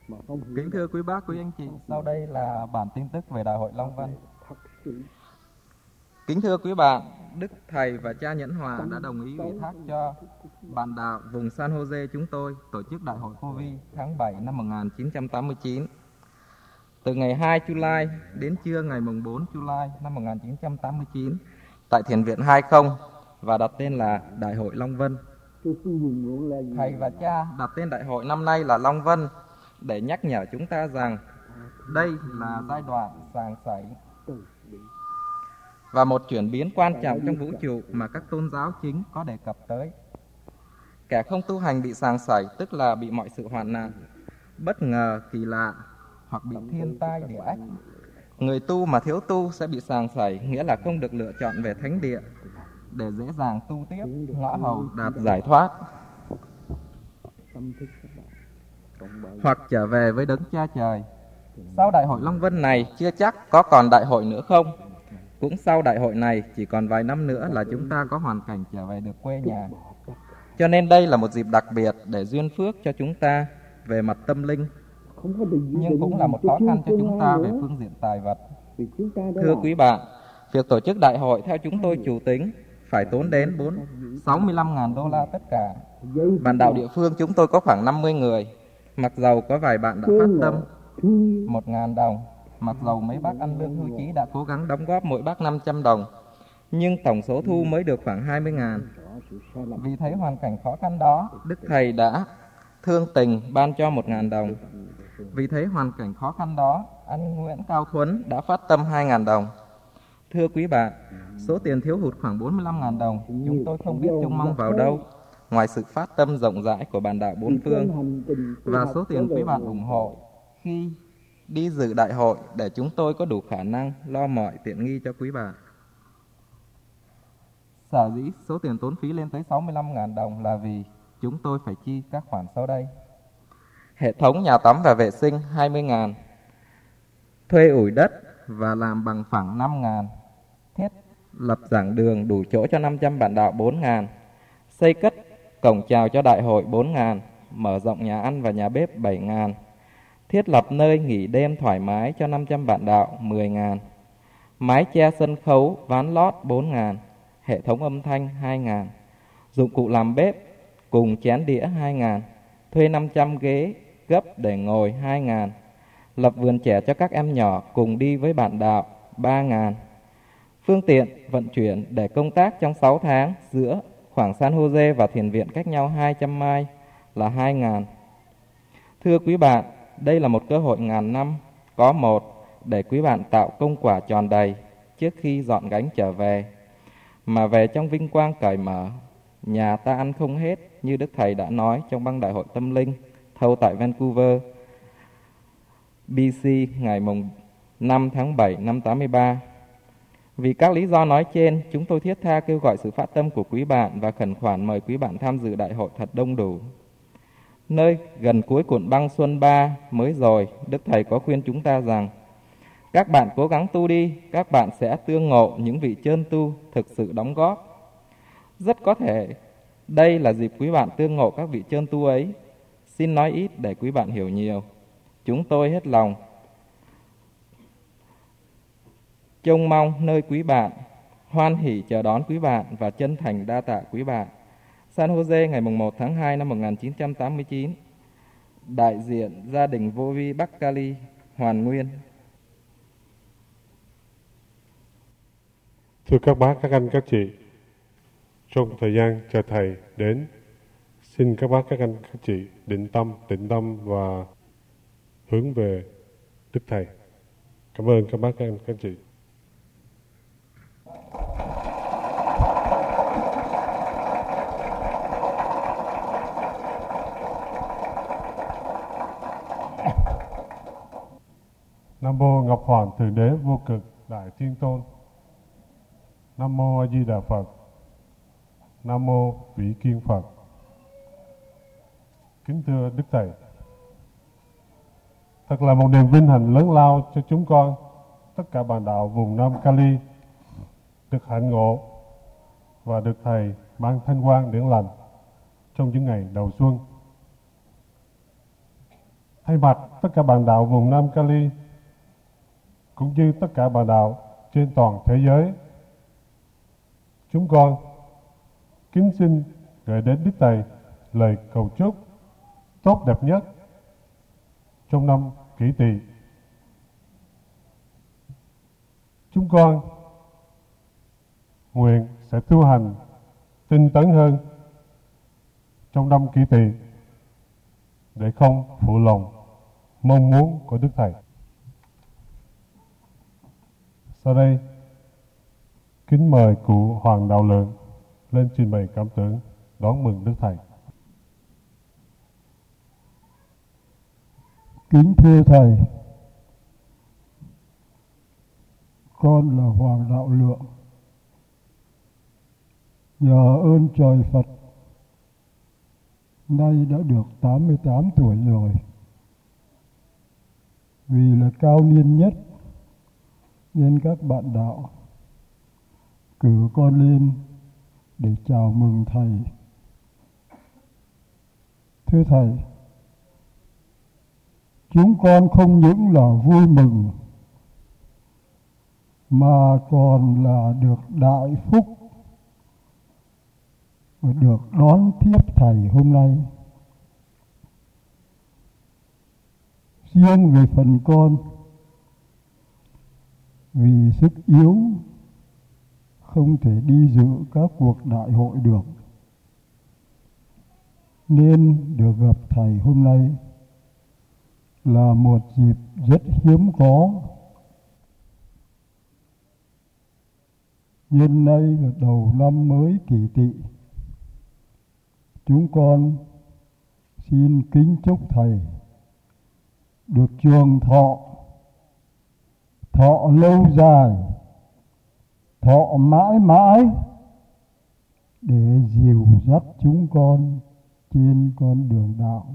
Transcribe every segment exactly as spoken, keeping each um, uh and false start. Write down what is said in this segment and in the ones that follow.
Kính thưa quý bác, quý anh chị, sau đây là bản tin tức về Đại hội Long Vân. Kính thưa quý bạn, Đức Thầy và cha Nhẫn Hòa đã đồng ý ủy thác cho bạn đạo vùng San Jose chúng tôi tổ chức Đại hội cô vi tháng bảy năm một nghìn chín trăm tám mươi chín. Từ ngày hai July đến trưa ngày bốn July năm một nghìn chín trăm tám mươi chín tại Thiền viện hai không và đặt tên là Đại hội Long Vân. Thầy và cha đặt tên đại hội năm nay là Long Vân để nhắc nhở chúng ta rằng đây là giai đoạn sàng sảy và một chuyển biến quan trọng trong vũ trụ mà các tôn giáo chính có đề cập tới. Kẻ không tu hành bị sàng sảy, tức là bị mọi sự hoạn nạn, bất ngờ, kỳ lạ hoặc bị thiên tai địa ách. Người tu mà thiếu tu sẽ bị sàng sảy, nghĩa là không được lựa chọn về thánh địa để dễ dàng tu tiếp, ngõ hầu đạt giải thoát, hoặc trở về với đấng cha trời. Sau đại hội Long Vân này chưa chắc có còn đại hội nữa không. Cũng sau đại hội này chỉ còn vài năm nữa là chúng ta có hoàn cảnh trở về được quê nhà. Cho nên đây là một dịp đặc biệt để duyên phước cho chúng ta về mặt tâm linh, nhưng cũng là một khó khăn cho chúng ta về phương diện tài vật. Thưa quý bạn, việc tổ chức đại hội theo chúng tôi chủ tính phải tốn đến sáu mươi lăm nghìn đô la tất cả. Bạn đạo địa phương chúng tôi có khoảng năm mươi người. Mặc dầu có vài bạn đã phát tâm một nghìn đồng, mặc dầu mấy bác ăn lương hưu trí đã cố gắng đóng góp mỗi bác năm trăm đồng, nhưng tổng số thu mới được khoảng hai mươi nghìn. Vì thấy hoàn cảnh khó khăn đó, Đức Thầy đã thương tình ban cho một nghìn đồng. Vì thấy hoàn cảnh khó khăn đó, anh Nguyễn Cao Thuấn đã phát tâm hai nghìn đồng. Thưa quý bạn, số tiền thiếu hụt khoảng bốn mươi lăm nghìn đồng, chúng tôi không biết trông mong vào đâu, ngoài sự phát tâm rộng rãi của bạn đạo bốn phương và số tiền quý bạn ủng hộ khi đi dự đại hội để chúng tôi có đủ khả năng lo mọi tiện nghi cho quý bạn. Sở dĩ số tiền tốn phí lên tới sáu mươi lăm nghìn đồng là vì chúng tôi phải chi các khoản sau đây: hệ thống nhà tắm và vệ sinh hai mươi nghìn, thuê ủi đất và làm bằng phẳng năm nghìn, thiết lập giảng đường đủ chỗ cho năm trăm bạn đạo bốn nghìn, xây cất cổng chào cho đại hội bốn nghìn, mở rộng nhà ăn và nhà bếp bảy nghìn, thiết lập nơi nghỉ đêm thoải mái cho năm trăm bạn đạo mười nghìn, mái che sân khấu ván lót bốn nghìn, hệ thống âm thanh hai nghìn, dụng cụ làm bếp cùng chén đĩa hai nghìn, thuê năm trăm ghế gấp để ngồi hai nghìn, lập vườn trẻ cho các em nhỏ cùng đi với bạn đạo ba nghìn, phương tiện vận chuyển để công tác trong sáu tháng giữa khoảng San Jose và Thiền viện cách nhau hai trăm mai là hai nghìn. Thưa quý bạn, đây là một cơ hội ngàn năm có một để quý bạn tạo công quả tròn đầy trước khi dọn gánh trở về, mà về trong vinh quang cởi mở. Nhà ta ăn không hết, như Đức Thầy đã nói trong băng đại hội tâm linh thâu tại Vancouver, bê xê ngày năm tháng bảy năm tám mươi ba. Vì các lý do nói trên, chúng tôi thiết tha kêu gọi sự phát tâm của quý bạn và khẩn khoản mời quý bạn tham dự đại hội thật đông đủ. Nơi gần cuối cuộn băng Xuân Ba mới rồi, Đức Thầy có khuyên chúng ta rằng các bạn cố gắng tu đi, các bạn sẽ tương ngộ những vị chân tu thực sự đóng góp. Rất có thể đây là dịp quý bạn tương ngộ các vị chân tu ấy. Xin nói ít để quý bạn hiểu nhiều. Chúng tôi hết lòng trông mong nơi quý bạn, hoan hỉ chờ đón quý bạn và chân thành đa tạ quý bạn. San Jose ngày một tháng hai năm một nghìn chín trăm tám mươi chín. Đại diện gia đình vô vi Bắc Cali, Hoàn Nguyên. Thưa các bác, các anh, các chị, trong thời gian chờ Thầy đến, xin các bác, các anh, các chị định tâm, tịnh tâm và hướng về Đức Thầy. Cảm ơn các bác, các anh, các chị. Nam mô Ngọc Hoàng Thượng Đế Vô Cực Đại Thiên Tôn. Nam mô A Di Đà Phật. Nam mô Vĩ Kiên Phật. Kính thưa Đức Thầy, thật là một niềm vinh hạnh lớn lao cho chúng con, tất cả bạn đạo vùng Nam Cali, được hạnh ngộ và được Thầy ban thanh quan điển lành trong những ngày đầu xuân. thay mặt tất cả bạn đạo vùng Nam Cali cũng như tất cả bạn đạo trên toàn thế giới, chúng con kính xin gửi đến Đức Thầy lời cầu chúc tốt đẹp nhất trong năm Kỷ Tỵ. Chúng con nguyện sẽ tu hành tinh tấn hơn trong năm Kỷ Tỵ để không phụ lòng mong muốn của Đức Thầy. Sau đây, kính mời cụ Hoàng Đạo Lượng lên trình bày cảm tưởng đón mừng Đức Thầy. Kính thưa Thầy, con là Hoàng Đạo Lượng. Nhờ ơn trời Phật, nay đã được tám mươi tám tuổi rồi. Vì là cao niên nhất nên các bạn đạo cử con lên để chào mừng Thầy. Thưa Thầy, chúng con không những là vui mừng mà còn là được đại phúc và được đón tiếp Thầy hôm nay. Riêng về phần con, vì sức yếu không thể đi dự các cuộc đại hội được, nên được gặp Thầy hôm nay là một dịp rất hiếm có. Nhân nay là đầu năm mới Kỷ Tỵ, chúng con xin kính chúc Thầy được trường thọ, thọ lâu dài, thọ mãi mãi, để dìu dắt chúng con trên con đường đạo.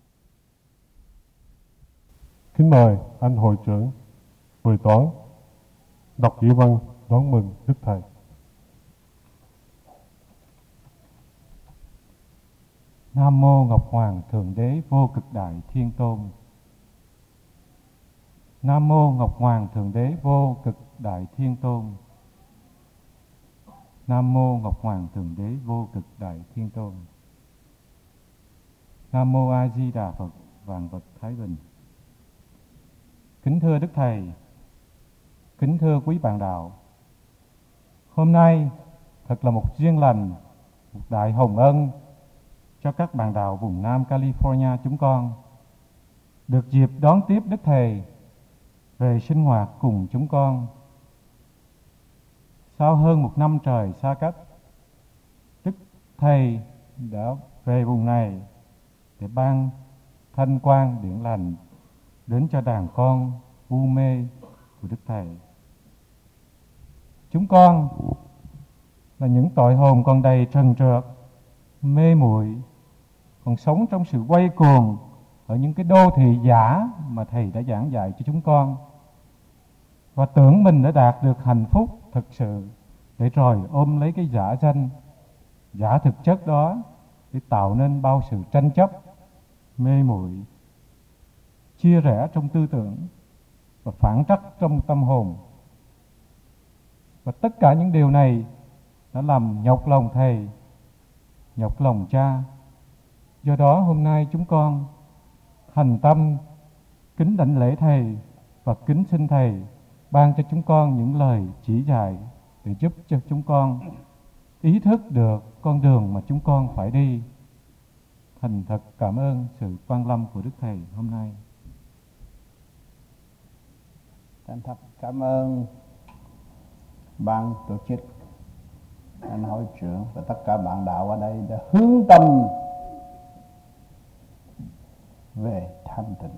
Kính mời anh hội trưởng Bùi Toán đọc dĩ văn đón mừng Đức Thầy. Nam mô Ngọc Hoàng Thượng Đế Vô Cực Đại Thiên Tôn. Nam mô Ngọc Hoàng Thượng Đế Vô Cực Đại Thiên Tôn. Nam mô Ngọc Hoàng Thượng Đế Vô Cực Đại Thiên Tôn. Nam mô A Di Đà Phật, vạn vật thái bình. Kính thưa Đức Thầy, kính thưa quý bạn đạo, hôm nay thật là một duyên lành, một đại hồng ân cho các bạn đạo vùng Nam California chúng con được dịp đón tiếp Đức Thầy về sinh hoạt cùng chúng con. Sau hơn một năm trời xa cách, Đức Thầy đã về vùng này để ban thanh quan điển lành đến cho đàn con u mê của Đức Thầy. Chúng con là những tội hồn còn đầy trần trượt, mê muội, còn sống trong sự quay cuồng ở những cái đô thị giả mà Thầy đã giảng dạy cho chúng con, và tưởng mình đã đạt được hạnh phúc thực sự, để rồi ôm lấy cái giả danh, giả thực chất đó để tạo nên bao sự tranh chấp, mê muội, chia rẽ trong tư tưởng và phản trắc trong tâm hồn. Và tất cả những điều này đã làm nhọc lòng Thầy, nhọc lòng Cha. Do đó hôm nay chúng con thành tâm kính đảnh lễ Thầy và kính xin Thầy ban cho chúng con những lời chỉ dạy để giúp cho chúng con ý thức được con đường mà chúng con phải đi. Thành thật cảm ơn sự quan lâm của Đức Thầy hôm nay. Thành thật cảm ơn ban tổ chức, anh hội trưởng và tất cả bạn đạo ở đây đã hướng tâm về thanh tịnh.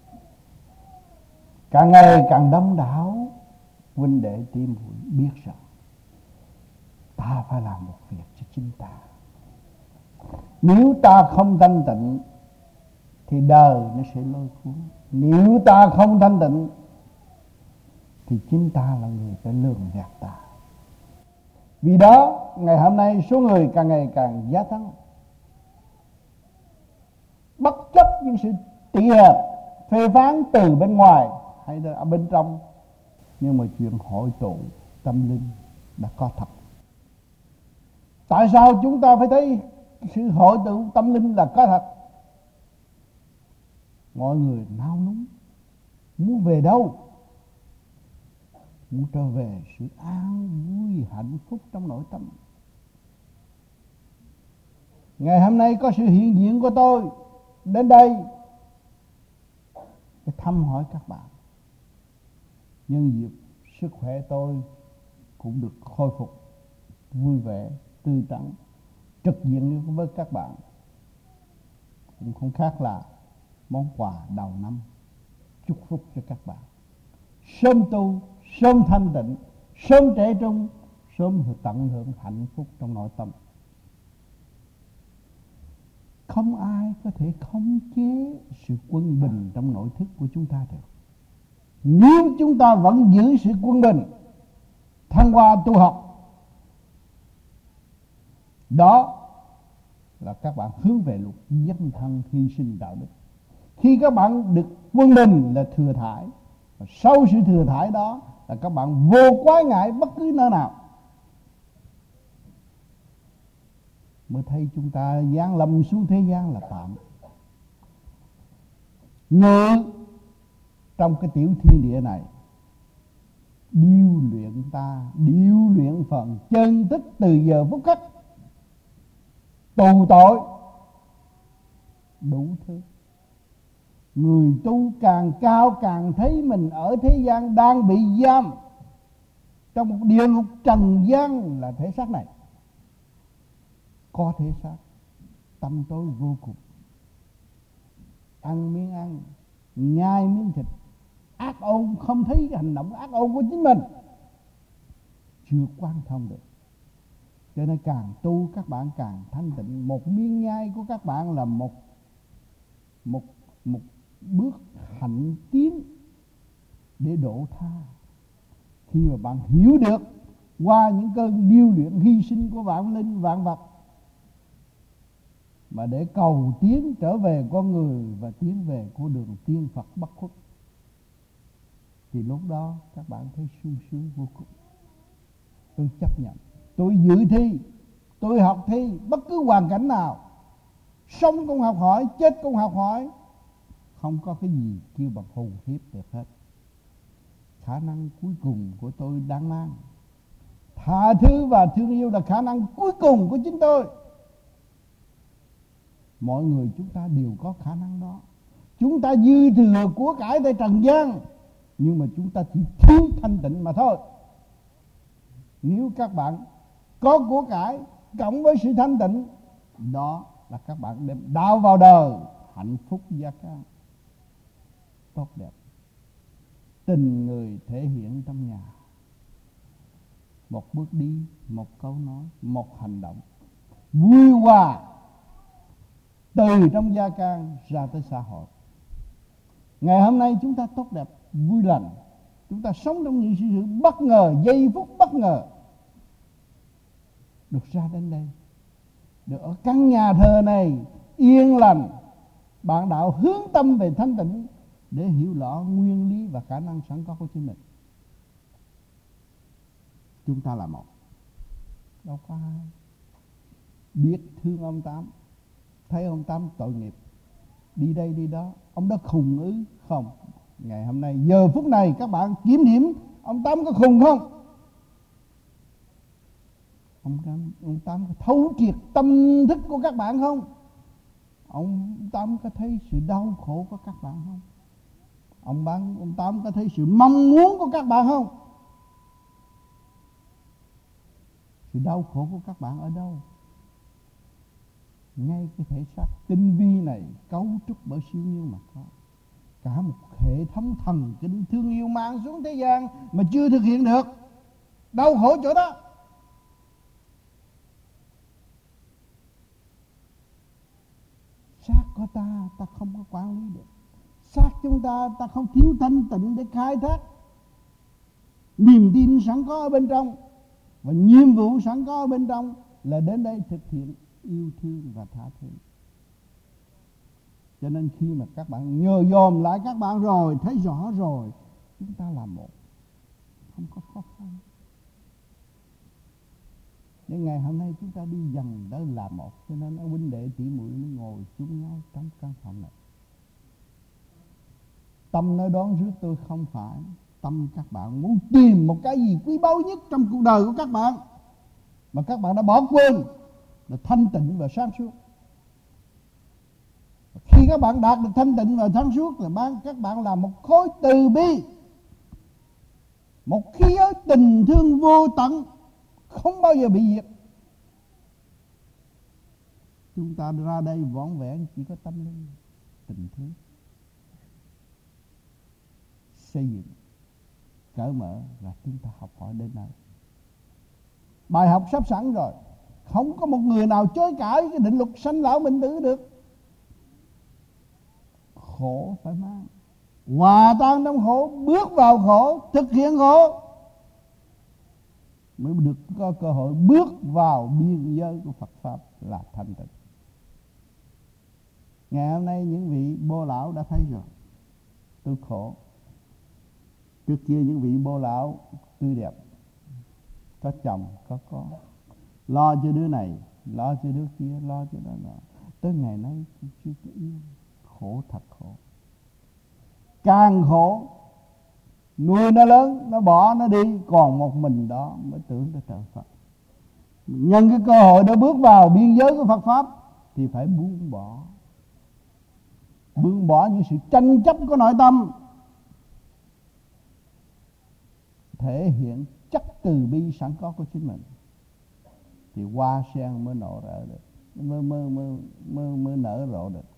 Càng ngày càng đông đảo huynh đệ tỷ muội biết rằng ta phải làm một việc cho chính ta. Nếu ta không thanh tịnh thì đời nó sẽ lôi cuốn. Nếu ta không thanh tịnh thì chính ta là người phải lường gạt ta. Vì đó ngày hôm nay số người càng ngày càng gia tăng, bất chấp những sự tị hẹp, phê phán từ bên ngoài hay là ở bên trong, nhưng mà chuyện hội tụ tâm linh đã có thật. Tại sao chúng ta phải thấy sự hội tụ tâm linh là có thật? Mọi người nao núng muốn về đâu? Muốn trở về sự an vui hạnh phúc trong nội tâm. Ngày hôm nay có sự hiện diện của tôi đến đây để thăm hỏi các bạn. Nhân dịp sức khỏe tôi cũng được khôi phục vui vẻ, tươi tắn, trực diện với các bạn. Cũng không khác là món quà đầu năm chúc phúc cho các bạn. Sớm tu, sớm thanh tịnh, sớm trẻ trung, sớm tận hưởng hạnh phúc trong nội tâm. Không ai có thể khống chế sự quân bình trong nội thức của chúng ta được. Nếu chúng ta vẫn giữ sự quân bình thông qua tu học, đó là các bạn hướng về luật dấn thân hy sinh đạo đức. Khi các bạn được quân bình là thừa thải, và sau sự thừa thải đó là các bạn vô quái ngại bất cứ nơi nào. Mới thấy chúng ta giáng lâm xuống thế gian là tạm. Ngự trong cái tiểu thiên địa này, điêu luyện ta, điêu luyện phần chân thức từ giờ phút khắc, tù tội đủ thứ. Người tu càng cao càng thấy mình ở thế gian đang bị giam trong một địa ngục trần gian là thể xác này. Có thể xác, tâm tối vô cùng. Ăn miếng ăn, nhai miếng thịt, ác ôn không thấy cái hành động ác ôn của chính mình, chưa quan thông được. Cho nên càng tu các bạn càng thanh tịnh. Một miếng nhai của các bạn là một một một bước hạnh tiến để độ tha. Khi mà bạn hiểu được qua những cơn điêu luyện hy sinh của vạn linh vạn vật, mà để cầu tiến trở về con người và tiến về con đường tiên Phật bất khuất, thì lúc đó các bạn thấy sung sướng vô cùng. Tôi chấp nhận, tôi dự thi, tôi học thi, bất cứ hoàn cảnh nào, sống cũng học hỏi, chết cũng học hỏi. Không có cái gì kêu bằng hồn hiếp được hết. Khả năng cuối cùng của tôi đang mang. Tha thứ và thương yêu là khả năng cuối cùng của chính tôi. Mọi người chúng ta đều có khả năng đó. Chúng ta dư thừa của cải tại trần gian, nhưng mà chúng ta chỉ thiếu thanh tịnh mà thôi. Nếu các bạn có của cải cộng với sự thanh tịnh, đó là các bạn đem đào vào đời hạnh phúc gia can tốt đẹp. Tình người thể hiện trong nhà, một bước đi, một câu nói, một hành động, vui hòa từ trong gia can ra tới xã hội. Ngày hôm nay chúng ta tốt đẹp, vui lành. Chúng ta sống trong những sự bất ngờ, giây phút bất ngờ. Được ra đến đây, được ở căn nhà thờ này yên lành, bạn đạo hướng tâm về thanh tịnh để hiểu rõ nguyên lý và khả năng sẵn có của chính mình. Chúng ta là một, đâu có hai. Biết thương ông Tám, thấy ông Tám tội nghiệp, đi đây đi đó, ông đó khùng ư? Không. Ngày hôm nay, giờ phút này các bạn kiểm điểm ông Tám có khùng không? Ông Tám, ông Tám có thấu triệt tâm thức của các bạn không? Ông Tám có thấy sự đau khổ của các bạn không? Ông bán, ông Tám có thấy sự mong muốn của các bạn không? Sự đau khổ của các bạn ở đâu? Ngay cái thể xác tinh vi này cấu trúc bởi siêu nhiên mà có. Cả một hệ thống thần kinh thương yêu mang xuống thế gian mà chưa thực hiện được. Đau khổ chỗ đó. Xác của ta, ta không có quản lý được. Xác chúng ta, ta không thiếu thanh tịnh để khai thác niềm tin sẵn có ở bên trong. Và nhiệm vụ sẵn có ở bên trong là đến đây thực hiện yêu thương và tha thứ. Cho nên khi mà các bạn nhờ dòm lại các bạn rồi, thấy rõ rồi, chúng ta làm một, không có khó khăn. Đến ngày hôm nay chúng ta đi dần tới làm một, cho nên ông huynh đệ tỷ muội mới ngồi chung nhau trong căn phòng này. Tâm nói đón rước tôi không phải. Tâm các bạn muốn tìm một cái gì quý báu nhất trong cuộc đời của các bạn mà các bạn đã bỏ quên, là thanh tịnh và sáng suốt. Khi các bạn đạt được thanh tịnh và sáng suốt là ban các bạn là một khối từ bi, một khí giới tình thương vô tận, không bao giờ bị diệt. Chúng ta ra đây vỏn vẹn chỉ có tâm linh, tình thương, xây dựng, cởi mở, và chúng ta học hỏi đến nơi. Bài học sắp sẵn rồi, không có một người nào chối cãi cái định luật sanh lão bệnh tử được. Khổ phải mang, hòa tan trong khổ, bước vào khổ, thực hiện khổ, mới được có cơ hội bước vào biên giới của Phật Pháp là thanh tịnh. Ngày hôm nay những vị bô lão đã thấy rồi, tôi khổ. Trước kia những vị bô lão tươi đẹp, có chồng, có con, lo cho đứa này, lo cho đứa kia, lo cho đó nọ. Tới ngày nay cũng chưa có yên, khổ thật khổ. Càng khổ, nuôi nó lớn, nó bỏ nó đi, còn một mình đó mới tưởng tới trời Phật. Nhân cái cơ hội để bước vào biên giới của Phật Pháp thì phải buông bỏ. Buông bỏ những sự tranh chấp của nội tâm, thể hiện chất từ bi sẵn có của chính mình, thì hoa sen mới nở rộ được, mới, mới, mới, mới, mới nở rộ được.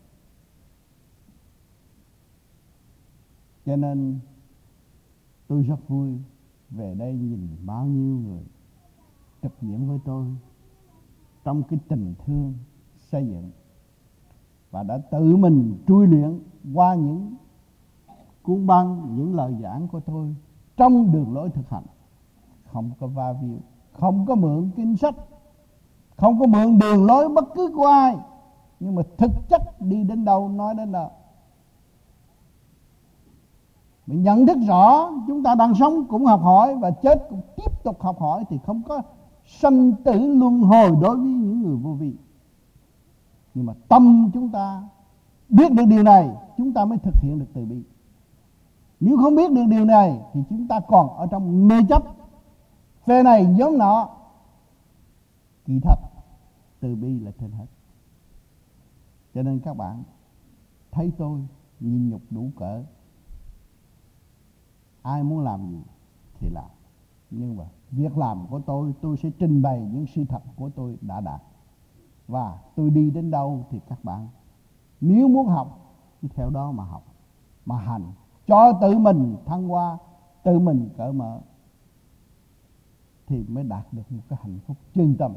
Cho nên tôi rất vui về đây nhìn bao nhiêu người trực diện với tôi trong cái tình thương xây dựng, và đã tự mình trui luyện qua những cuốn băng, những lời giảng của tôi trong đường lối thực hành. Không có va víu, không có mượn kinh sách, không có mượn đường lối bất cứ của ai, nhưng mà thực chất đi đến đâu nói đến đâu. Mình nhận thức rõ chúng ta đang sống cũng học hỏi, và chết cũng tiếp tục học hỏi, thì không có sanh tử luân hồi đối với những người vô vi. Nhưng mà tâm chúng ta biết được điều này, chúng ta mới thực hiện được từ bi. Nếu không biết được điều này thì chúng ta còn ở trong mê chấp, phe này giống nọ. Kỳ thật từ bi là trên hết. Cho nên các bạn thấy tôi nhìn nhục đủ cỡ, ai muốn làm gì thì làm. Nhưng mà việc làm của tôi, tôi sẽ trình bày những sự thật của tôi đã đạt. Và tôi đi đến đâu thì các bạn nếu muốn học thì theo đó mà học, mà hành, cho tự mình thăng hoa, tự mình cởi mở, thì mới đạt được một cái hạnh phúc chân tâm.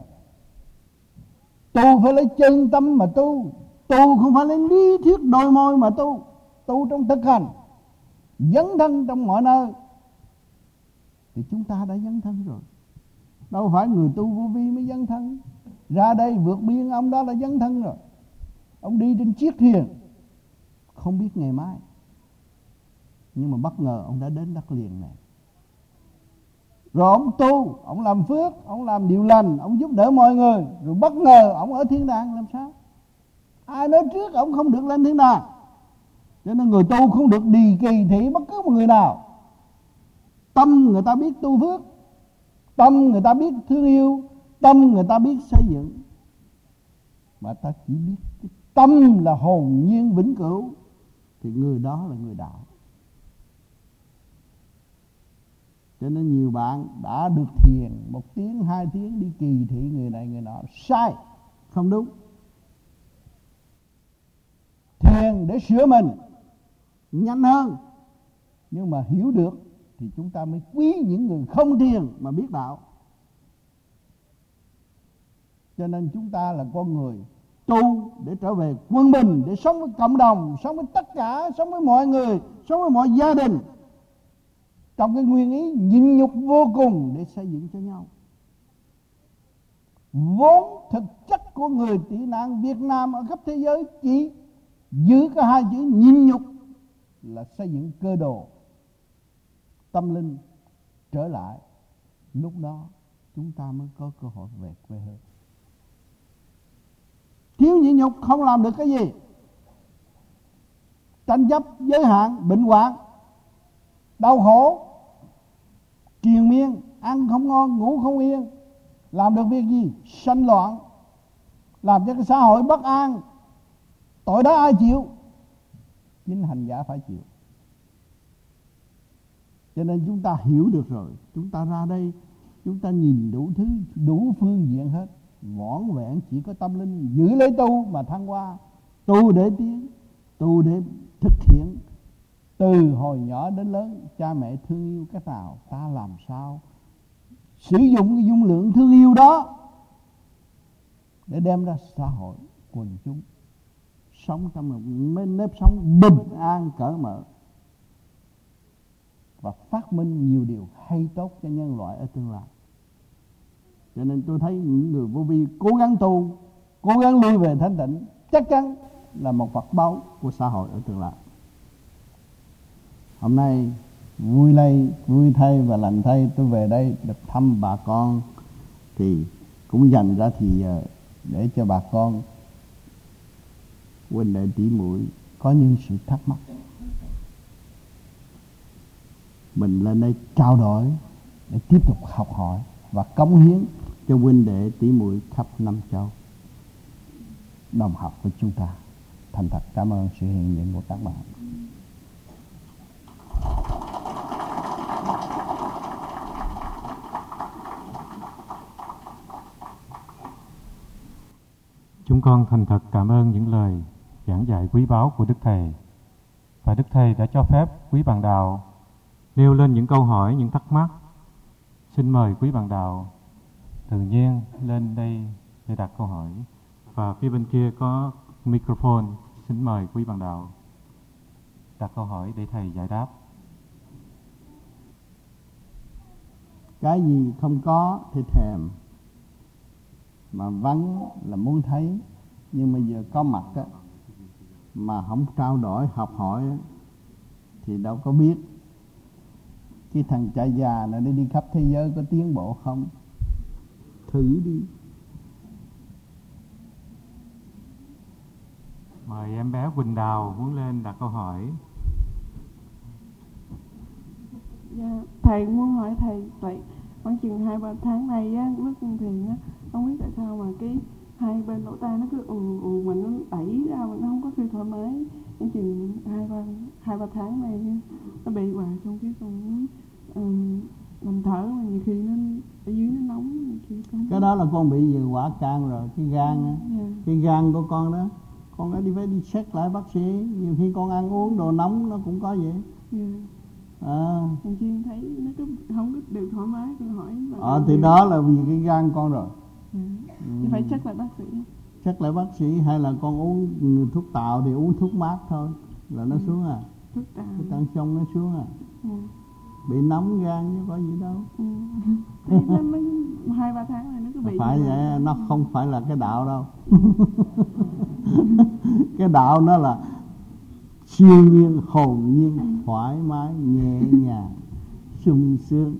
Tu phải lấy chân tâm mà tu, tu không phải lấy lý thuyết đôi môi mà tu. Tu trong thực hành, dấn thân trong mọi nơi, thì chúng ta đã dấn thân rồi. Đâu phải người tu vô vi mới dấn thân. Ra đây vượt biên ông đó là dấn thân rồi. Ông đi trên chiếc thuyền không biết ngày mai, nhưng mà bất ngờ ông đã đến đất liền này. Rồi ông tu, ông làm phước, ông làm điều lành, ông giúp đỡ mọi người, rồi bất ngờ ông ở thiên đàng làm sao? Ai nói trước ông không được lên thiên đàng? Cho nên người tu không được đì kỳ thị bất cứ một người nào. Tâm người ta biết tu phước, tâm người ta biết thương yêu, tâm người ta biết xây dựng, mà ta chỉ biết cái tâm là hồn nhiên vĩnh cửu, thì người đó là người đạo. Cho nên nhiều bạn đã được thiền một tiếng, hai tiếng đi kỳ thị người này người nọ, sai, không đúng. Thiền để sửa mình nhanh hơn, nhưng mà hiểu được thì chúng ta mới quý những người không thiền mà biết đạo. Cho nên chúng ta là con người tu để trở về quân bình, để sống với cộng đồng, sống với tất cả, sống với mọi người, sống với mọi gia đình, trong cái nguyên ý nhịn nhục vô cùng để xây dựng cho nhau. Vốn thực chất của người tị nạn Việt Nam ở khắp thế giới chỉ Giữ cái hai chữ nhịn nhục là xây dựng cơ đồ tâm linh trở lại. Lúc đó chúng ta mới có cơ hội về quê hương. Thiếu nhịn nhục không làm được cái gì. Tranh chấp, giới hạn, bệnh hoạn, đau khổ, triền miên, ăn không ngon, ngủ không yên. Làm được việc gì? Sanh loạn, làm cho cái xã hội bất an. Tội đó ai chịu? Chính hành giả phải chịu. Cho nên chúng ta hiểu được rồi, chúng ta ra đây, chúng ta nhìn đủ thứ, đủ phương diện hết. Vỏn vẹn chỉ có tâm linh, giữ lấy tu mà thăng hoa. Tu để tiến, tu để thực hiện. Từ hồi nhỏ đến lớn, cha mẹ thương yêu cách nào, ta làm sao sử dụng cái dung lượng thương yêu đó để đem ra xã hội quần chúng, sống trong một nếp sống bình an cởi mở và phát minh nhiều điều hay tốt cho nhân loại ở tương lai. Cho nên tôi thấy những người vô vi cố gắng tu, cố gắng lui về thanh tịnh, chắc chắn là một vật báu của xã hội ở tương lai. Hôm nay vui lây, vui thay và lành thay, tôi về đây được thăm bà con thì cũng dành ra thì giờ để cho bà con huynh đệ tỷ muội có những sự thắc mắc. Mình lên đây trao đổi để tiếp tục học hỏi và cống hiến cho huynh đệ tỷ muội khắp năm châu đồng học với chúng ta. Thành thật cảm ơn sự hiện diện của các bạn. Chúng con thành thật cảm ơn những lời giảng dạy quý báu của Đức Thầy. Và Đức Thầy đã cho phép quý bạn đạo nêu lên những câu hỏi, những thắc mắc. Xin mời quý bạn đạo tự nhiên lên đây để đặt câu hỏi. Và phía bên kia có microphone. Xin mời quý bạn đạo đặt câu hỏi để Thầy giải đáp. Cái gì không có thì thèm, mà vắng là muốn thấy. Nhưng mà giờ có mặt á, mà không trao đổi học hỏi á, thì đâu có biết cái thằng cha già này đi khắp thế giới có tiến bộ không. Thử đi. Mời em bé Quỳnh Đào muốn lên đặt câu hỏi. Dạ, thầy muốn hỏi thầy, tại khoảng chừng hai ba tháng nay á, lúc con thiền á, không biết tại sao mà cái hai bên lỗ tai nó cứ ù ù mà nó đẩy ra mà nó không có khi thoải mái. Khoảng chừng hai ba hai ba tháng nay nó bị hoài, xong cái con um, làm thở mà nhiều khi nó ở dưới nó nóng. Cái đó là con bị vừa quả can rồi, cái gan á, yeah. Cái gan của con đó, con đã đi phải đi check lại bác sĩ. Nhiều khi con ăn uống đồ nóng nó cũng có vậy. Yeah. À. Mình chuyên thấy nó cứ không có được thoải mái, tôi hỏi là ờ thì đó là vì cái gan con rồi. Yeah. Ừ. Phải check lại bác sĩ. Check lại bác sĩ, hay là con uống thuốc tạo thì uống thuốc mát thôi là nó ừ. xuống à. Thuốc tạo. Cái tăng trong nó xuống à. Ừ. Bị nóng gan chứ có gì đâu. Ừ. Thì nó mới hai ba tháng này nó cứ bị. Phải vậy, nó không phải là cái đạo đâu. Cái đạo nó là siêu nhiên, hồn nhiên, thoải mái, nhẹ nhàng, sung sướng.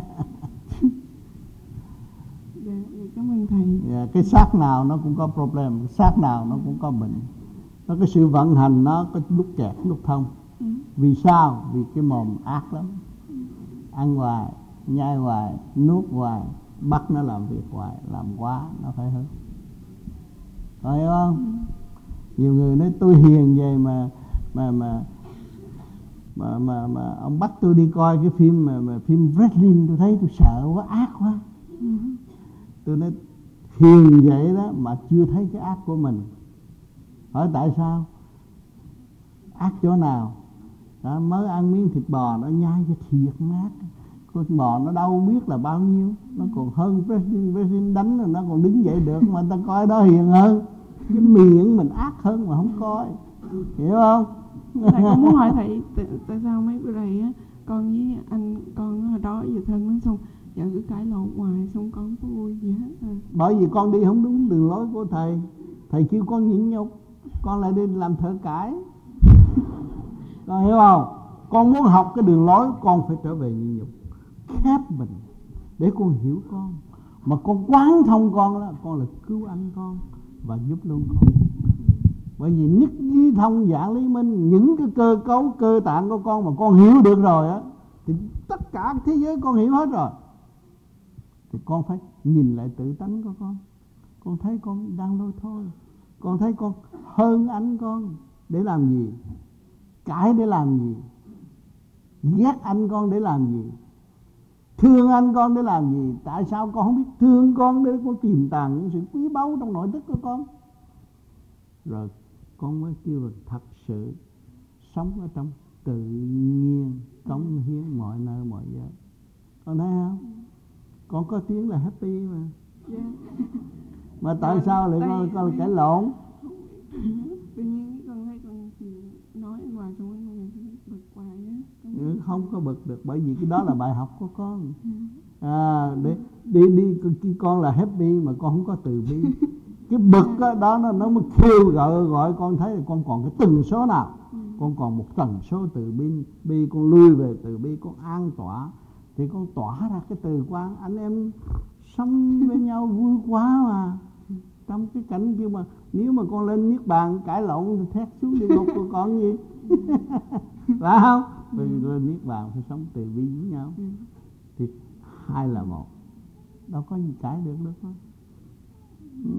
Dạ, cảm ơn thầy. Yeah, cái xác nào nó cũng có problem, cái xác nào nó cũng có bệnh. Nó cái sự vận hành nó có lúc kẹt, lúc thông. Ừ. Vì sao? Vì cái mồm ác lắm. Ừ. Ăn hoài, nhai hoài, nuốt hoài, bắt nó làm việc hoài, làm quá nó phải hết. Có hiểu không? Ừ. Nhiều người nói tôi hiền vậy mà mà mà mà mà, mà ông bắt tôi đi coi cái phim mà, mà phim wrestling, tôi thấy tôi sợ quá, ác quá. Ừ. Tôi nói hiền vậy đó mà chưa thấy cái ác của mình. Hỏi tại sao? Ác chỗ nào? Đó, mới ăn miếng thịt bò nó nhai cho thiệt mát. Con bò nó đâu biết là bao nhiêu, nó còn hơn wrestling, wrestling đánh rồi nó còn đứng dậy được mà ta coi đó hiền hơn. Cái miệng mình ác hơn mà không coi, hiểu không? Thầy con muốn hỏi thầy tại, tại sao mấy bữa này á, con với anh con hồi đó giờ thân lắm, xong giờ cứ cãi lộn hoài, xong con không có vui gì hết à. Bởi vì con đi không đúng đường lối của thầy. Thầy kêu con nhịn nhục, con lại đi làm thợ cải. Con hiểu không? Con muốn học cái đường lối, con phải trở về nhịn nhục, khép mình để con hiểu con. Mà con quán thông con đó, con là cứu anh con và giúp luôn con. Bởi vì nhất lý thông giảng lý minh, những cái cơ cấu cơ tạng của con mà con hiểu được rồi á, thì tất cả thế giới con hiểu hết rồi. Thì con phải nhìn lại tự tánh của con. Con thấy con đang lôi thôi, con thấy con hơn anh con để làm gì, cãi để làm gì, ghét anh con để làm gì, thương anh con để làm gì. Tại sao con không biết thương con để con tìm tàng những sự quý báu trong nội thức của con? Rồi con mới kêu là thật sự sống ở trong tự nhiên, cống hiến mọi nơi mọi giờ. Con thấy không? Con có tiếng là happy mà. Yeah. Mà tại yeah, sao lại con, con lại cãi lộn? Tự nhiên con thấy con nói hoài xong con bực hoài á. Ừ, không có bực được, bởi vì cái đó là bài học của con. À, để đi đi khi con là happy mà con không có từ bi. Cái bực đó, đó nó nó mới kêu gọi gọi con thấy là con còn cái tần số nào. Con còn một tần số từ bi, bi con lui về từ bi, con an tỏa thì con tỏa ra cái từ quan. Anh em sống với nhau vui quá mà. Trong cái cảnh kia mà nếu mà con lên niết bàn cãi lộn thì thét xuống địa ngục của con gì. Phải không? Bởi vì lên niết bàn phải sống từ bi với nhau. Thì hai là một, đâu có gì cãi được được không? Ừ.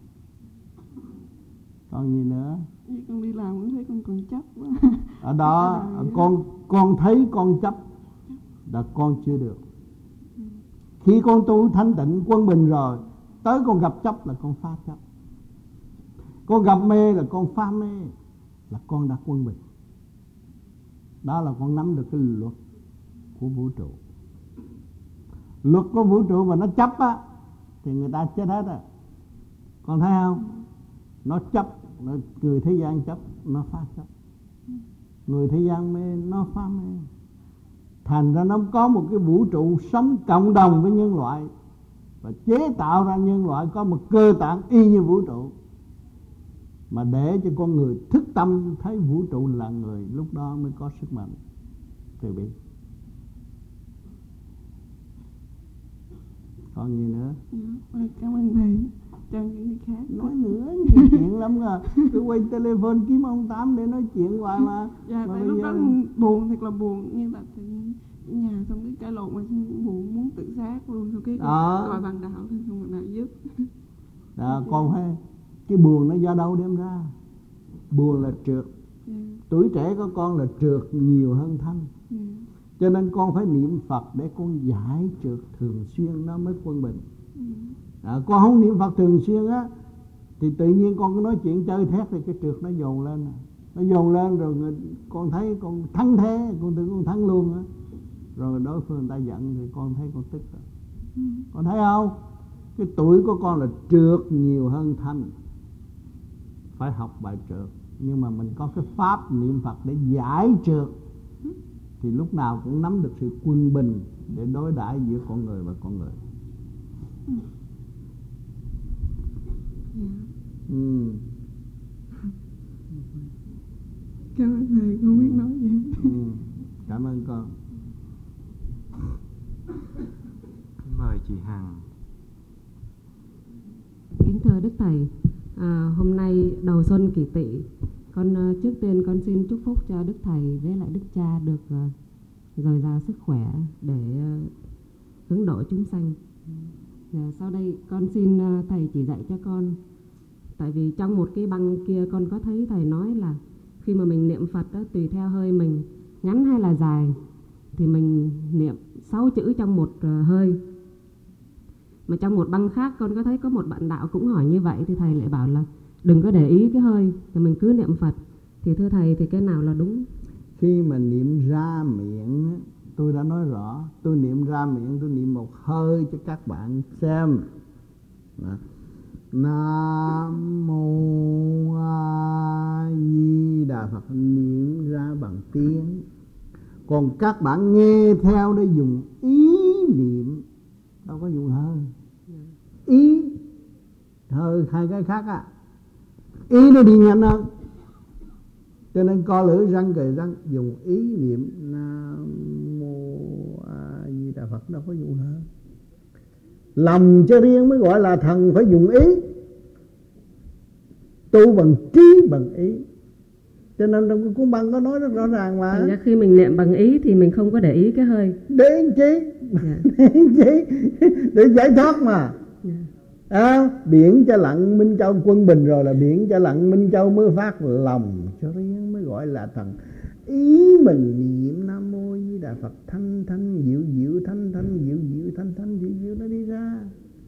Còn gì nữa? Vì con đi làm cũng thấy con còn chấp quá. Ở đó con con thấy con chấp là con chưa được. Khi con tu thanh tịnh quân bình rồi, tới con gặp chấp là con phá chấp. Con gặp mê là con phá mê, là con đã quân bình. Đó là con nắm được cái luật của vũ trụ. Luật của vũ trụ mà nó chấp á thì người ta chết hết rồi. Con thấy không? Nó chấp, nó, người thế gian chấp, nó phá chấp. Người thế gian mê, nó phá mê. Thành ra nó có một cái vũ trụ sống cộng đồng với nhân loại và chế tạo ra nhân loại có một cơ tạng y như vũ trụ. Mà để cho con người thức tâm thấy vũ trụ là người, lúc đó mới có sức mạnh từ bi. Còn gì nữa? Dạ, cảm ơn thầy. Cho những người khác nói nữa, nhiều chuyện lắm rồi. Tôi quay telephone kiếm ông Tám để nói chuyện hoài mà. Dạ, mà tại lúc giờ... đó buồn, thật là buồn. Nhưng mà tự nhiên ở nhà xong cái cãi lộn mà buồn muốn tự sát luôn. Xong cái gọi bằng đạo thì không một nào giúp. Đó, con thấy cái buồn nó do đâu đem ra? Buồn là trượt. Yeah. Tuổi trẻ của con là trượt nhiều hơn thanh. Yeah. Cho nên con phải niệm Phật để con giải trượt thường xuyên, nó mới quân bình. Yeah. À, con không niệm Phật thường xuyên á thì tự nhiên con cứ nói chuyện chơi thét thì cái trượt nó dồn lên. Nó dồn lên rồi con thấy con thắng thế, con tưởng con thắng luôn á. Rồi đối phương người ta giận thì con thấy con tức rồi. Yeah. Con thấy không? Cái tuổi của con là trượt nhiều hơn thanh. Phải học bài trượt. Nhưng mà mình có cái pháp niệm Phật để giải trượt thì lúc nào cũng nắm được sự quân bình để đối đãi giữa con người và con người. Ừ. Cảm ơn thầy, không biết nói gì. Ừ. Cảm ơn con. Mời chị Hằng. Kính thưa Đức Thầy, à, hôm nay đầu xuân Kỷ Tỵ, con uh, trước tiên con xin chúc phúc cho Đức Thầy với lại Đức Cha được uh, dồi dào sức khỏe để uh, hướng độ chúng sanh. À, sau đây con xin uh, Thầy chỉ dạy cho con, tại vì trong một cái băng kia con có thấy Thầy nói là khi mà mình niệm Phật đó, tùy theo hơi mình ngắn hay là dài thì mình niệm sáu chữ trong một uh, hơi. Mà trong một băng khác con có thấy có một bạn đạo cũng hỏi như vậy thì Thầy lại bảo là đừng có để ý cái hơi thì mình cứ niệm Phật. Thì thưa Thầy thì cái nào là đúng? Khi mà niệm ra miệng, tôi đã nói rõ, tôi niệm ra miệng, tôi niệm một hơi cho các bạn xem. Đó. Nam Mô A Di Đà Phật, niệm ra bằng tiếng. Còn các bạn nghe theo để dùng ý niệm, đâu có dùng hơi. Ý hơi hai cái khác à. ý nó đi nhanh hơn. Cho nên co lưỡi răng kề răng, dùng ý niệm Nam Mô A Di Đà Phật, đâu có dùng hơn. Lòng cho riêng mới gọi là thần, phải dùng ý. Tu bằng trí bằng ý. Cho nên trong cái cuốn băng có nói rất rõ ràng mà. Thành ra khi mình niệm bằng ý thì mình không có để ý cái hơi. Để chi? Yeah. Để chi? Để giải thoát mà. Yeah. À, biển cho lặng Minh Châu, quân bình rồi là biển cho lặng Minh Châu mới phát lòng cho riêng mới gọi là thần. Ý mình niệm Nam Mô Di Đà Phật, thanh thanh diệu diệu, thanh thanh diệu diệu, thanh thanh diệu diệu nó đi ra.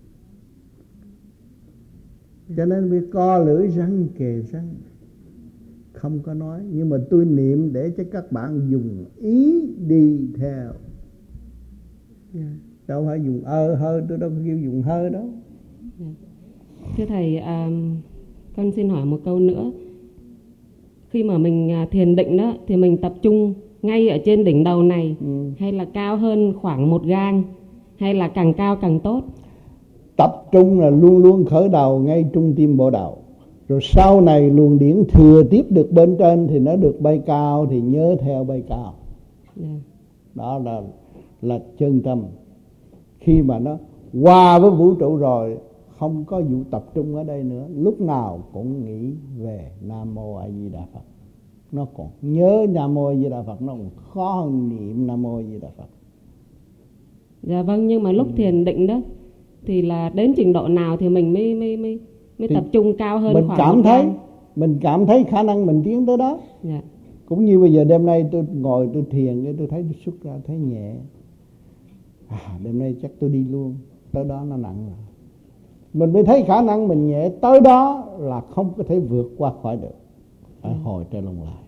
Cho nên việc co lưỡi răng kề răng không có nói, nhưng mà tôi niệm để cho các bạn dùng ý đi theo. Yeah. Đâu phải dùng ơ hơi, tôi đâu có kêu dùng hơi đó. Yeah. Thưa Thầy, à, con xin hỏi một câu nữa. Khi mà mình thiền định đó thì mình tập trung ngay ở trên đỉnh đầu này, ừ. hay là cao hơn khoảng một gang, hay là càng cao càng tốt? Tập trung là luôn luôn khởi đầu ngay trung tim bộ đầu. Rồi sau này luồng điển thừa tiếp được bên trên thì nó được bay cao, thì nhớ theo bay cao. Yeah. Đó là là chân tâm. Khi mà nó qua với vũ trụ rồi, không có vụ tập trung ở đây nữa, lúc nào cũng nghĩ về Nam Mô A Di Đà Phật. Nó còn nhớ Nam Mô A Di Đà Phật, nó còn khó hơn niệm Nam Mô A Di Đà Phật. Dạ vâng, nhưng mà lúc ừ. thiền định đó thì là đến trình độ nào thì mình mới mới mới mới tập trung cao hơn mình khoảng cảm thấy năm. Mình cảm thấy khả năng mình tiến tới đó. Dạ. Cũng như bây giờ đêm nay tôi ngồi tôi thiền, tôi thấy tôi xuất ra thấy nhẹ. À, đêm nay chắc tôi đi luôn, tới đó nó nặng rồi. Mình mới thấy khả năng mình nhẹ, tới đó là không có thể vượt qua khỏi được, phải hồi trở lòng lại.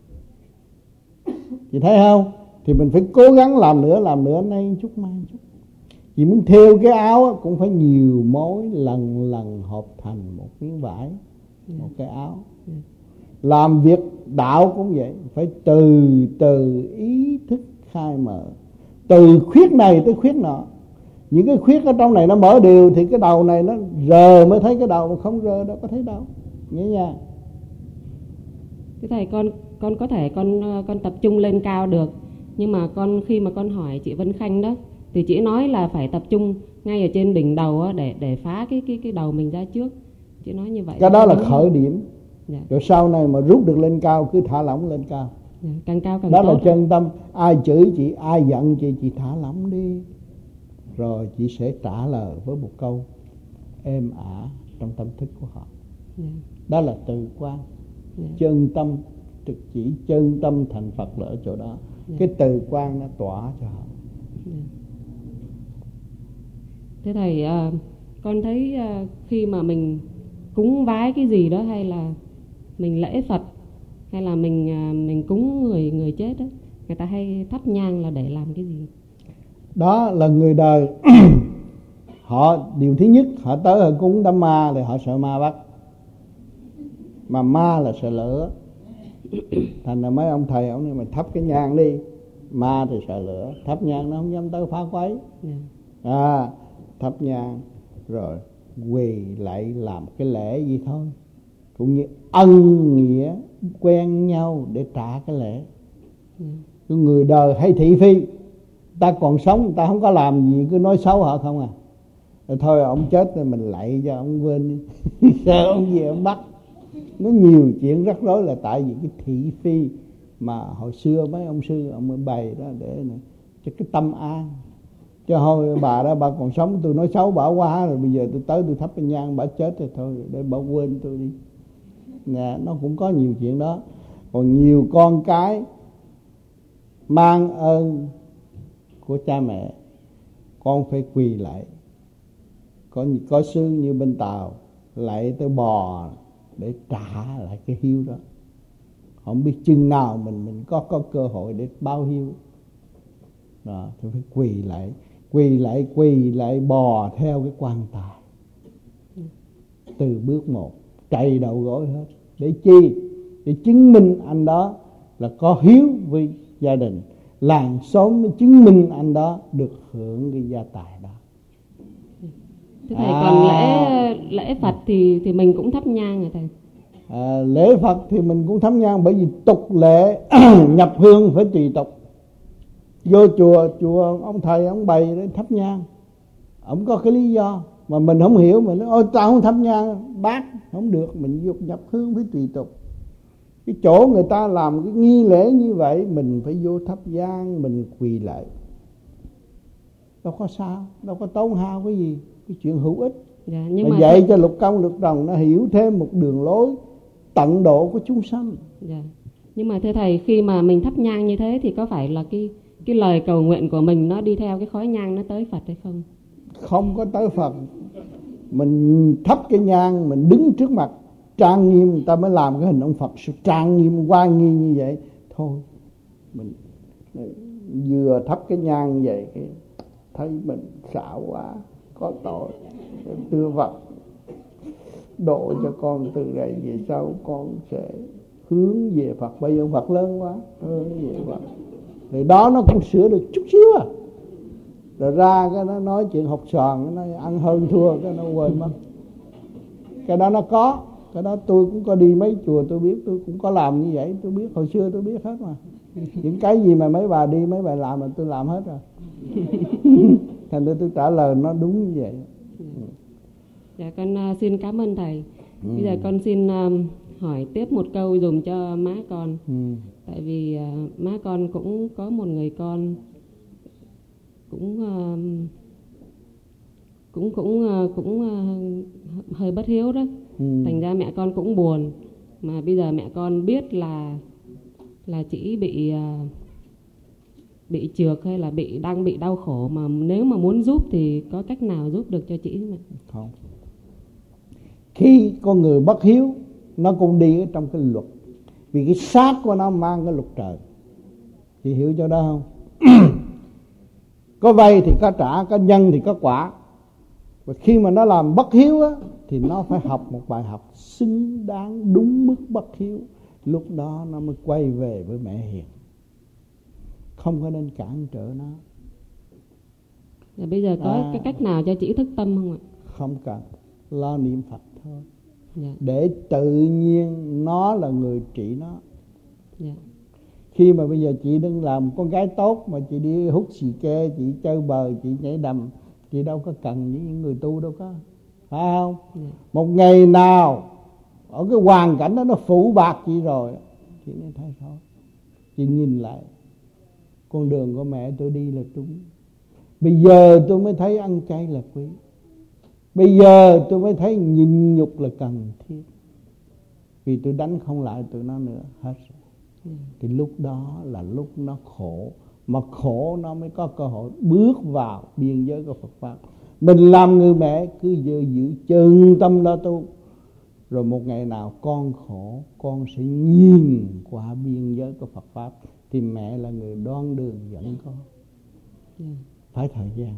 Chị thấy không? Thì mình phải cố gắng làm nữa, làm nữa, nay chút mai chút. Chị muốn thêu cái áo cũng phải nhiều mối, lần lần hợp thành một miếng vải, yeah. một cái áo. Yeah. Làm việc đạo cũng vậy, phải từ từ ý thức khai mở, từ khuyết này tới khuyết nọ. Những cái khuyết ở trong này nó mở đều thì cái đầu này nó rờ mới thấy cái đầu, mà không rờ đâu có thấy đâu. Nhớ nha. Thế Thầy, con con có thể con con tập trung lên cao được, nhưng mà con khi mà con hỏi chị Vân Khanh đó thì chị nói là phải tập trung ngay ở trên đỉnh đầu á, để để phá cái cái cái đầu mình ra trước. Chị nói như vậy. Cái đó là khởi điểm. Dạ. Rồi sau này mà rút được lên cao cứ thả lỏng lên cao. Dạ, càng cao càng đó tốt. Đó là chân tâm. Ai chửi chị, ai giận chị, chị thả lỏng đi. Rồi chị sẽ trả lời với một câu êm ả trong tâm thức của họ. Yeah. Đó là từ quan. Yeah. Chân tâm trực chỉ, chân tâm thành Phật là ở chỗ đó. Yeah. Cái từ quan nó tỏa cho họ. Yeah. Thế Thầy, uh, con thấy uh, khi mà mình cúng vái cái gì đó, hay là mình lễ Phật, hay là mình uh, mình cúng người người chết đó, người ta hay thắp nhang là để làm cái gì? Đó là người đời họ điều thứ nhất, họ tới họ cúng đám ma thì họ sợ ma bắt. Mà ma là sợ lửa. Thành ra mấy ông thầy ông nói mình thắp cái nhang đi. Ma thì sợ lửa, thắp nhang nó không dám tới phá quấy. À, thắp nhang rồi quỳ lại làm cái lễ gì thôi, cũng như ân nghĩa quen nhau để trả cái lễ. Cái người đời hay thị phi, ta còn sống ta không có làm gì, cứ nói xấu họ không à. Rồi thôi ông chết rồi mình lạy cho ông quên đi. Sợ ông gì ông bắt. Nó nhiều chuyện rắc rối là tại vì cái thị phi mà hồi xưa mấy ông sư ông mới bày đó để này, cho cái tâm an. Chứ hồi bà đó bà còn sống tôi nói xấu bà quá rồi, bây giờ tôi tới tôi thắp cái nhang bà chết rồi thôi để bà quên tôi đi. Nè, nó cũng có nhiều chuyện đó. Còn nhiều con cái mang ơn của cha mẹ, con phải quỳ lại. Có có sư như bên Tàu lại tới bò để trả lại cái hiếu đó. Không biết chừng nào mình mình có có cơ hội để báo hiếu. Đó, thì phải quỳ lại, quỳ lại, quỳ lại bò theo cái quan tài. Từ bước một, chạy đầu gối hết. Để chi? Để chứng minh anh đó là có hiếu với gia đình. Làng xóm mới chứng minh anh đó được hưởng cái gia tài đó. Thưa Thầy, à, còn lễ lễ Phật thì thì mình cũng thắp nhang rồi Thầy. À, lễ Phật thì mình cũng thắp nhang, bởi vì tục lệ nhập hương phải tùy tục. Vô chùa, chùa ông thầy ông bày để thắp nhang, ông có cái lý do mà mình không hiểu, mình nói ôi tao không thắp nhang bác không được, mình dục nhập hương phải tùy tục. Cái chỗ người ta làm cái nghi lễ như vậy mình phải vô thắp nhang, mình quỳ lại, đâu có sao, đâu có tốn hao cái gì, cái chuyện hữu ích. Dạ, nhưng mà, mà dạy cho Lục Công Lục Đồng nó hiểu thêm một đường lối tận độ của chúng sanh. Dạ. Nhưng mà thưa thầy, khi mà mình thắp nhang như thế thì có phải là cái cái lời cầu nguyện của mình nó đi theo cái khói nhang nó tới Phật hay không? Không có tới Phật. Mình thắp cái nhang, mình đứng trước mặt trang nghiêm, người ta mới làm cái hình ông Phật trang nghiêm hoa nghi như vậy thôi. Mình vừa thắp cái nhang vậy cái thấy mình xạo quá, có tội, thưa Phật độ cho con từ đây về sau con sẽ hướng về Phật. Bây giờ Phật lớn quá, hướng về Phật thì đó nó cũng sửa được chút xíu à. Rồi ra cái nó nói chuyện học tròn, nó ăn hơn thua, cái nó quên mất. Cái đó nó có, cái đó tôi cũng có đi mấy chùa tôi biết, tôi cũng có làm như vậy, tôi biết, hồi xưa tôi biết hết mà. Những cái gì mà mấy bà đi, mấy bà làm mà tôi làm hết rồi. Thành ra tôi trả lời nó đúng như vậy. Dạ con uh, xin cảm ơn thầy. Ừ. Bây giờ con xin uh, hỏi tiếp một câu dùm cho má con. Ừ. Tại vì uh, má con cũng có một người con cũng uh, cũng cũng uh, cũng uh, hơi bất hiếu đó. Ừ. Thành ra mẹ con cũng buồn. Mà bây giờ mẹ con biết là là chỉ bị uh, bị trược hay là bị đang bị đau khổ, mà nếu mà muốn giúp thì có cách nào giúp được cho chị không ạ? Không. Khi con người bất hiếu nó cũng đi ở trong cái luật, vì cái xác của nó mang cái luật trời. Chị hiểu cho đó không? Có vay thì có trả, có nhân thì có quả. Và khi mà nó làm bất hiếu á, thì nó phải học một bài học xứng đáng đúng mức bất hiếu. Lúc đó nó mới quay về với mẹ hiền. Không có nên cản trở nó. Và bây giờ có à, cái cách nào cho chị thức tâm không ạ? Không cần, lo niệm Phật thôi. Dạ. Để tự nhiên nó là người trị nó. Dạ. Khi mà bây giờ chị đừng làm con gái tốt mà chị đi hút xì ke, chị chơi bời, chị nhảy đầm, chị đâu có cần những người tu đâu có, phải không? Dạ. Một ngày nào ở cái hoàn cảnh đó nó phủ bạc chị rồi, chị mới thấy thôi. Chị nhìn lại, con đường của mẹ tôi đi là đúng. Bây giờ tôi mới thấy ăn chay là quý. Bây giờ tôi mới thấy nhịn nhục là cần thiết. Vì tôi đánh không lại tụi nó nữa, hết rồi. Ừ. Cái lúc đó là lúc nó khổ. Mà khổ nó mới có cơ hội bước vào biên giới của Phật Pháp. Mình làm người mẹ cứ giữ, giữ chân tâm lo tu. Rồi một ngày nào con khổ, con sẽ nhìn qua biên giới của Phật Pháp. Thì mẹ là người đoan đường dẫn con. Ừ. Phải thời gian.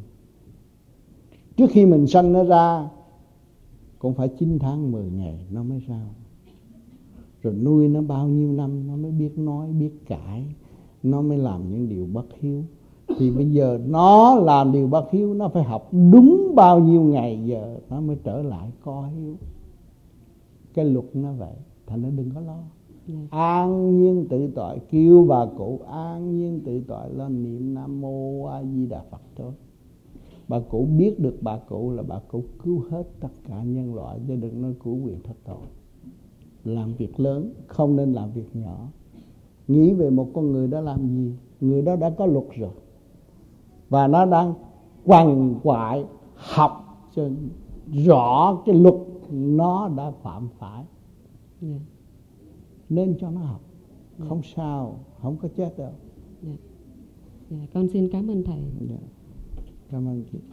Trước khi mình sanh nó ra cũng phải chín tháng mười ngày nó mới ra. Rồi nuôi nó bao nhiêu năm nó mới biết nói, biết cãi, nó mới làm những điều bất hiếu. Thì bây giờ nó làm điều bất hiếu, nó phải học đúng bao nhiêu ngày giờ nó mới trở lại có hiếu. Cái luật nó vậy. Thành nó đừng có lo. Yeah. An nhiên tự tại, kêu bà cụ an nhiên tự tại lên niệm Nam Mô A Di Đà Phật thôi. Bà cụ biết được bà cụ là bà cụ cứu hết tất cả nhân loại, chứ đừng nói cứu quyền thất tội. Làm việc lớn, không nên làm việc nhỏ. Nghĩ về một con người đã làm gì, người đó đã có luật rồi. Và nó đang quằn quại học cho rõ cái luật nó đã phạm phải. Yeah. Nên cho nó học. Yeah. Không sao, không có chết đâu. Yeah. Yeah, con xin cảm ơn thầy. Yeah. Cảm ơn chị.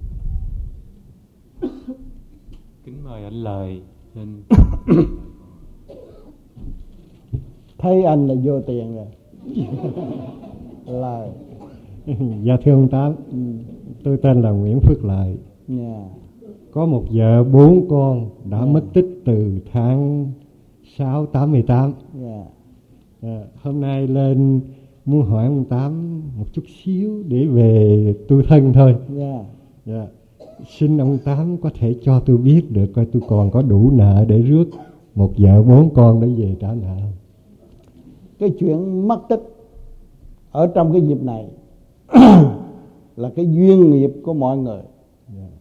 Kính mời anh Lời lên. Thấy anh là vô tiền rồi. Lời. Dạ thưa ông Tám, ừ. Tôi tên là Nguyễn Phước Lợi. Yeah. Có một vợ bốn con đã yeah. mất tích từ tháng sáu tám mươi tám. Yeah. À, hôm nay lên muốn hỏi ông Tám một chút xíu để về tu thân thôi. Yeah. Yeah. Xin ông Tám có thể cho tôi biết được coi tôi còn có đủ nợ để rước một vợ bốn con để về trả nợ không? Cái chuyện mất tích ở trong cái dịp này là cái duyên nghiệp của mọi người. Yeah.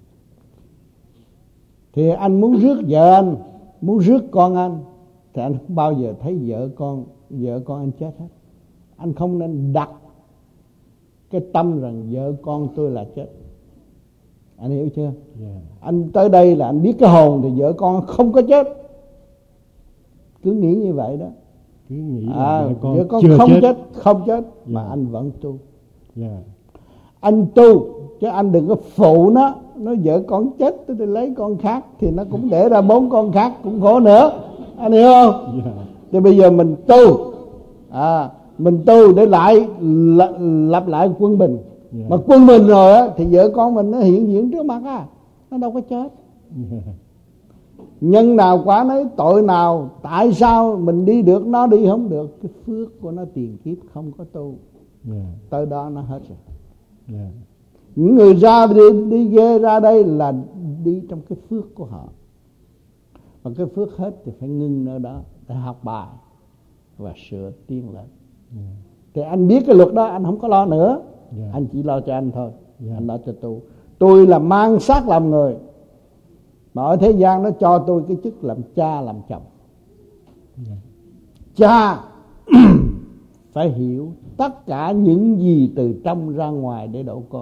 Thì anh muốn rước vợ anh, muốn rước con anh, thì anh không bao giờ thấy vợ con vợ con anh chết hết. Anh không nên đặt cái tâm rằng vợ con tôi là chết. Anh hiểu chưa? Yeah. Anh tới đây là anh biết cái hồn thì vợ con không có chết. Cứ nghĩ như vậy đó. Cứ nghĩ là à, vợ con, vợ con chưa không chết. chết, không chết yeah. Mà anh vẫn tu. Yeah. Anh tu chứ anh đừng có phụ nó. Nó vợ con chết tôi đi lấy con khác thì nó cũng để ra bốn con khác cũng khổ nữa. Anh hiểu không? Yeah. Thì bây giờ mình tu, à, mình tu để lại lặp lại quân bình. Yeah. Mà quân bình rồi á thì vợ con mình nó hiện diện trước mặt á, nó đâu có chết. Yeah. Nhân nào quả nấy, tội nào, tại sao mình đi được nó đi không được? Cái phước của nó tiền kiếp không có tu. Yeah. Tới đó nó hết rồi. Yeah. Những người ra đi, đi ghê ra đây là đi trong cái phước của họ. Mà cái phước hết thì phải ngưng nơi đó để học bài và sửa tiến lên. Yeah. Thì anh biết cái luật đó anh không có lo nữa. Yeah. Anh chỉ lo cho anh thôi. Yeah. Anh lo cho tôi. Tôi là mang xác làm người, mà ở thế gian nó cho tôi cái chức làm cha làm chồng. Yeah. Cha phải hiểu tất cả những gì từ trong ra ngoài để đổ con.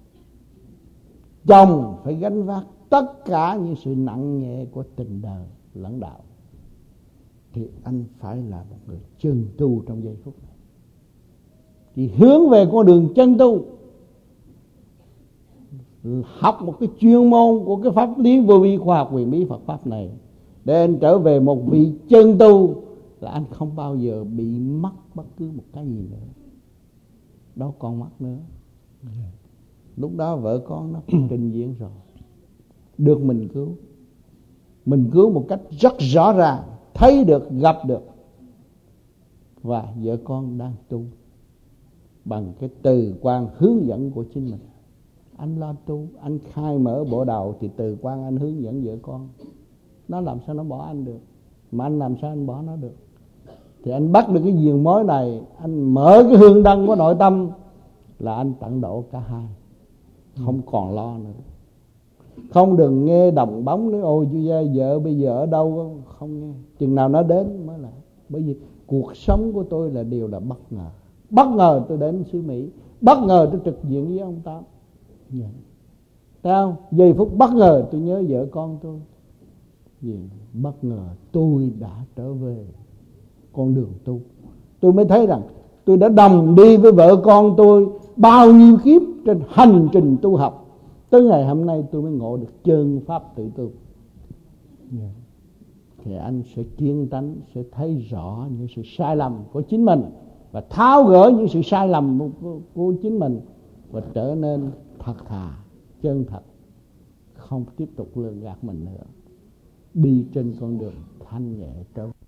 Chồng phải gánh vác tất cả những sự nặng nhẹ của tình đời lẫn đạo. Thì anh phải là một người chân tu trong giây phút này. Thì hướng về con đường chân tu, học một cái chuyên môn của cái pháp lý vô vi khoa học huyền bí Phật pháp này, để anh trở về một vị chân tu, là anh không bao giờ bị mất bất cứ một cái gì nữa. Đó con mất nữa. Lúc đó vợ con nó trình diễn rồi, được mình cứu. Mình cứu một cách rất rõ ràng, thấy được, gặp được. Và vợ con đang tu bằng cái từ quan hướng dẫn của chính mình. Anh lo tu, anh khai mở bộ đầu thì từ quan anh hướng dẫn vợ con. Nó làm sao nó bỏ anh được, mà anh làm sao anh bỏ nó được. Thì anh bắt được cái diền mối này, anh mở cái hương đăng của nội tâm, là anh tận độ cả hai, không còn lo nữa. Không đừng nghe đồng bóng nói ôi chú gia vợ bây giờ ở đâu, không nghe. Chừng nào nó đến mới là. Bởi vì cuộc sống của tôi là điều là bất ngờ. Bất ngờ tôi đến xứ Mỹ, bất ngờ tôi trực diện với ông Tám. Yeah. Thấy không? Giây phút bất ngờ tôi nhớ vợ con tôi. Vì bất ngờ tôi đã trở về con đường tu. Tôi mới thấy rằng tôi đã đồng đi với vợ con tôi bao nhiêu kiếp trên hành trình tu học. Tới ngày hôm nay tôi mới ngộ được chân pháp tự tu. Yeah. Thì anh sẽ kiên tánh, sẽ thấy rõ những sự sai lầm của chính mình, và tháo gỡ những sự sai lầm của, của chính mình, và trở nên thật thà, chân thật, không tiếp tục lường gạt mình nữa. Đi trên con đường thanh nhẹ trâu.